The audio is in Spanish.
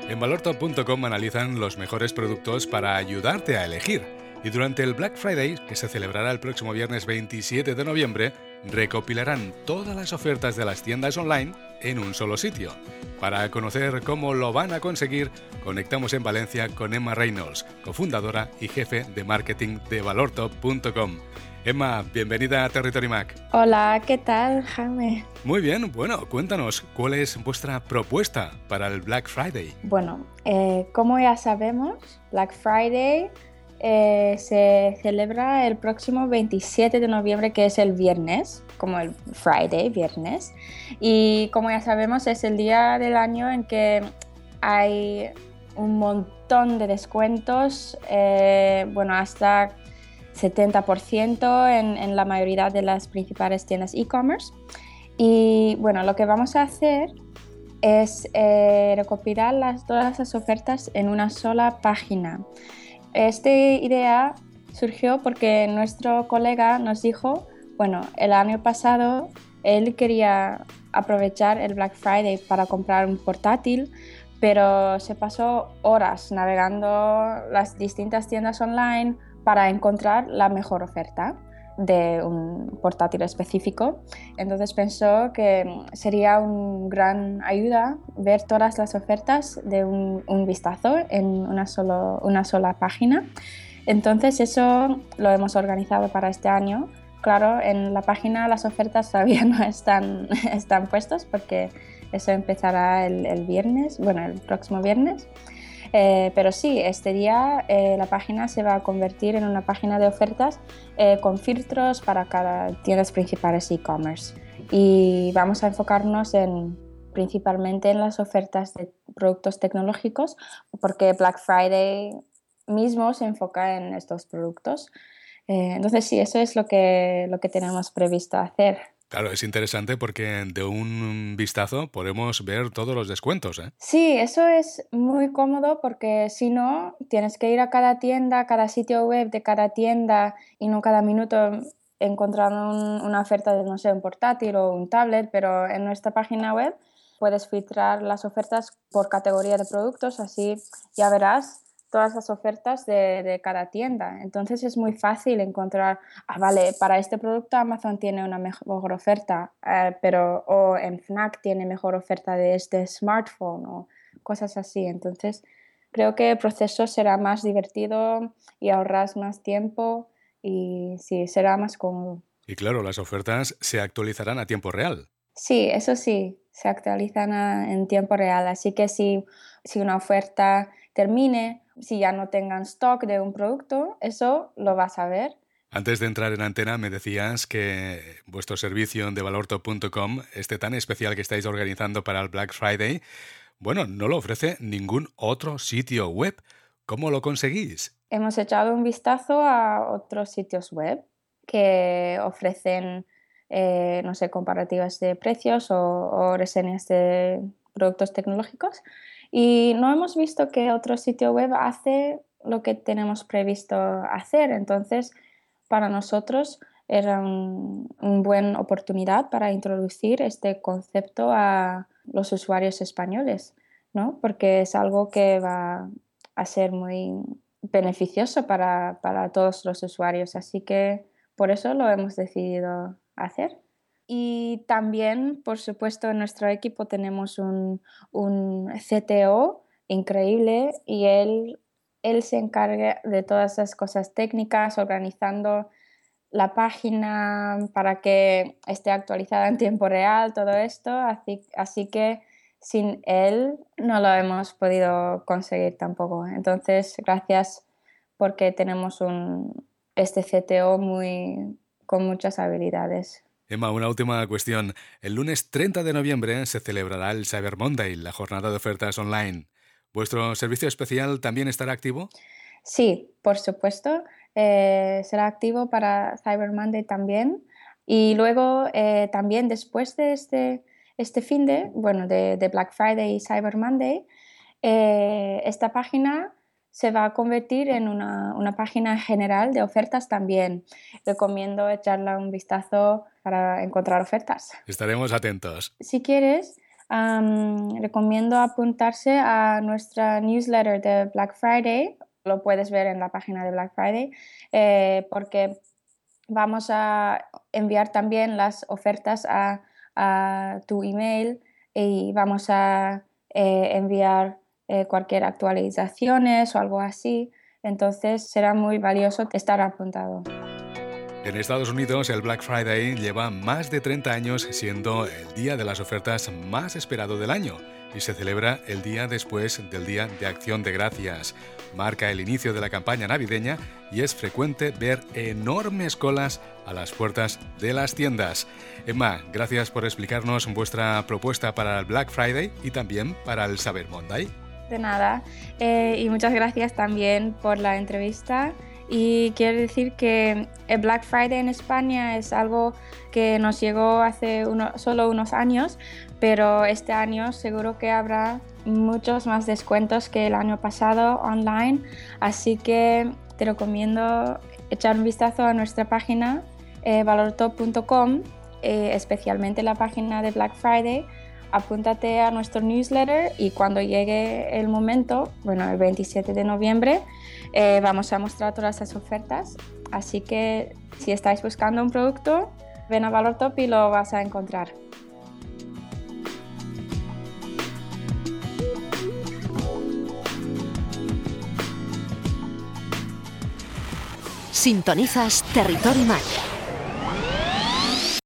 En valortop.com analizan los mejores productos para ayudarte a elegir. Y durante el Black Friday, que se celebrará el próximo viernes 27 de noviembre, recopilarán todas las ofertas de las tiendas online en un solo sitio. Para conocer cómo lo van a conseguir, conectamos en Valencia con Emma Reynolds, cofundadora y jefe de marketing de valortop.com. Emma, bienvenida a Territory Mac. Hola, ¿qué tal, Jaime? Muy bien, bueno, cuéntanos, ¿cuál es vuestra propuesta para el Black Friday? Bueno, como ya sabemos, Black Friday se celebra el próximo 27 de noviembre, que es el viernes, como el Friday, viernes. Y como ya sabemos, es el día del año en que hay un montón de descuentos, hasta 70% en la mayoría de las principales tiendas e-commerce. Y bueno, lo que vamos a hacer es recopilar todas las ofertas en una sola página. Esta idea surgió porque nuestro colega nos dijo, bueno, el año pasado él quería aprovechar el Black Friday para comprar un portátil, pero se pasó horas navegando las distintas tiendas online para encontrar la mejor oferta de un portátil específico. Entonces pensó que sería una gran ayuda ver todas las ofertas de un vistazo en una sola página. Entonces eso lo hemos organizado para este año. Claro, en la página las ofertas todavía no están puestas porque eso empezará el viernes, bueno, el próximo viernes. Pero sí, este día la página se va a convertir en una página de ofertas con filtros para cada tiendas principales e-commerce. Y vamos a enfocarnos principalmente en las ofertas de productos tecnológicos, porque Black Friday mismo se enfoca en estos productos. Entonces sí, eso es lo que tenemos previsto hacer. Claro, es interesante porque de un vistazo podemos ver todos los descuentos, ¿eh? Sí, eso es muy cómodo porque si no, tienes que ir a cada tienda, a cada sitio web de cada tienda y no cada minuto encontrando una oferta de, no sé, un portátil o un tablet, pero en nuestra página web puedes filtrar las ofertas por categoría de productos, así ya verás todas las ofertas de cada tienda. Entonces es muy fácil encontrar, vale, para este producto Amazon tiene una mejor oferta, o en Fnac tiene mejor oferta de este smartphone o cosas así. Entonces creo que el proceso será más divertido y ahorras más tiempo y sí, será más cómodo. Y claro, las ofertas se actualizarán a tiempo real. Sí, eso sí, se actualizan en tiempo real. Así que si una oferta termine, si ya no tengan stock de un producto, eso lo vas a ver. Antes de entrar en antena me decías que vuestro servicio de valortop.com, este tan especial que estáis organizando para el Black Friday, bueno, no lo ofrece ningún otro sitio web. ¿Cómo lo conseguís? Hemos echado un vistazo a otros sitios web que ofrecen, no sé, comparativas de precios o reseñas de productos tecnológicos y no hemos visto que otro sitio web hace lo que tenemos previsto hacer. Entonces, para nosotros era una buena oportunidad para introducir este concepto a los usuarios españoles, ¿no? Porque es algo que va a ser muy beneficioso para todos los usuarios, así que por eso lo hemos decidido hacer. Y también, por supuesto, en nuestro equipo tenemos un CTO increíble y él se encarga de todas esas cosas técnicas, organizando la página para que esté actualizada en tiempo real, todo esto, así que sin él no lo hemos podido conseguir tampoco. Entonces, gracias porque tenemos este CTO con muchas habilidades. Emma, una última cuestión. El lunes 30 de noviembre se celebrará el Cyber Monday, la jornada de ofertas online. ¿Vuestro servicio especial también estará activo? Sí, por supuesto. Será activo para Cyber Monday también. Y luego también después de este de Black Friday y Cyber Monday, esta página se va a convertir en una página general de ofertas también. Recomiendo echarle un vistazo para encontrar ofertas. Estaremos atentos. Si quieres, recomiendo apuntarse a nuestra newsletter de Black Friday. Lo puedes ver en la página de Black Friday, porque vamos a enviar también las ofertas a tu email y vamos a enviar cualquier actualizaciones o algo así. Entonces será muy valioso estar apuntado. En Estados Unidos, el Black Friday lleva más de 30 años siendo el día de las ofertas más esperado del año y se celebra el día después del Día de Acción de Gracias. Marca el inicio de la campaña navideña y es frecuente ver enormes colas a las puertas de las tiendas. Emma, gracias por explicarnos vuestra propuesta para el Black Friday y también para el Cyber Monday. De nada, y muchas gracias también por la entrevista. Y quiero decir que el Black Friday en España es algo que nos llegó hace solo unos años, pero este año seguro que habrá muchos más descuentos que el año pasado online, así que te recomiendo echar un vistazo a nuestra página valortop.com, especialmente la página de Black Friday. Apúntate a nuestro newsletter y cuando llegue el momento, el 27 de noviembre, vamos a mostrar todas las ofertas. Así que si estáis buscando un producto, ven a ValorTop y lo vas a encontrar. Sintonizas Territory Mac.